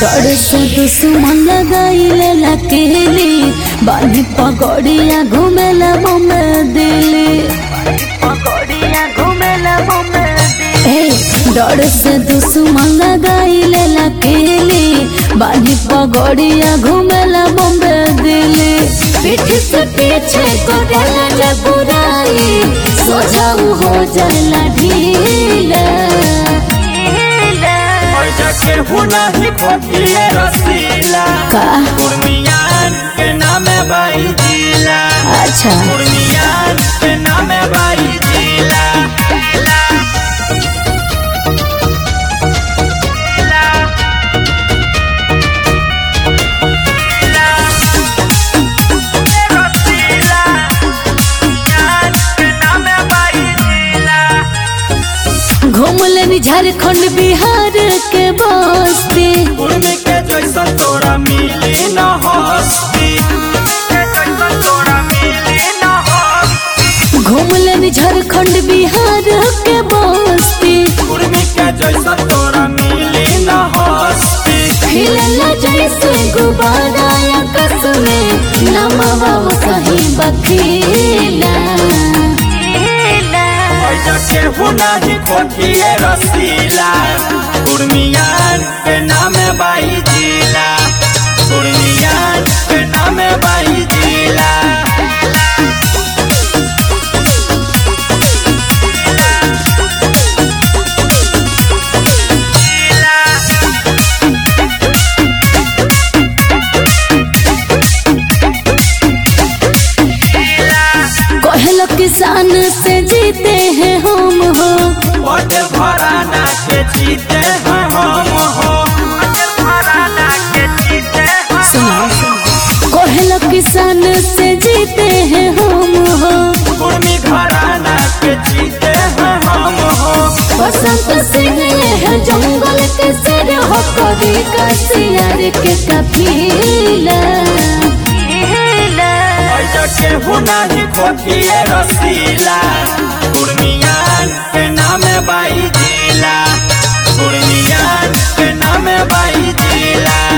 डर से दुश्मन लगाइले लकेली बानी पगड़िया घूमेला बम्बे दिल्ली डर से दुश्मन लगाइले लकेली बानी पगड़िया घूमेला बम्बे दिल्ली पीठ से पीछे करेला बुराई सोझाऊ हो जाला ढीला हुना ही खोटिए रसीला कुर्मियान के नाम बाई जिला। अच्छा कुर्मियान के नाम बाई जिला। घूम लेनी झारखंड बिहार के बस्ती कुर्मी के जैसा तोरा मिली न हस्ती। घूम लेनी झारखंड बिहार के बस्ती कुर्मी के जैसा तोरा मिली न हस्ती। खिलला जैसे गुब्बारा आकाश में नमवा सही बखीला के हुना ही खोटिए रसीला कुर्मियान के नाम बाई जिला। कुर्मियान के नाम बाई जिला। कहलो किसान से जीते हैं हम हो वोट घराना के जीते हैं हम हो। कहलो किसान से जीते हैं हम हो कुर्मी घराना के जीते हैं हम हो। बसंत सिंह है जंगल के सिर हो कभी कसियार के कफीला के हुना ही खोटिए रसीला कुर्मियान के नाम बाई जिला। कुर्मियान के नाम बाई जिला।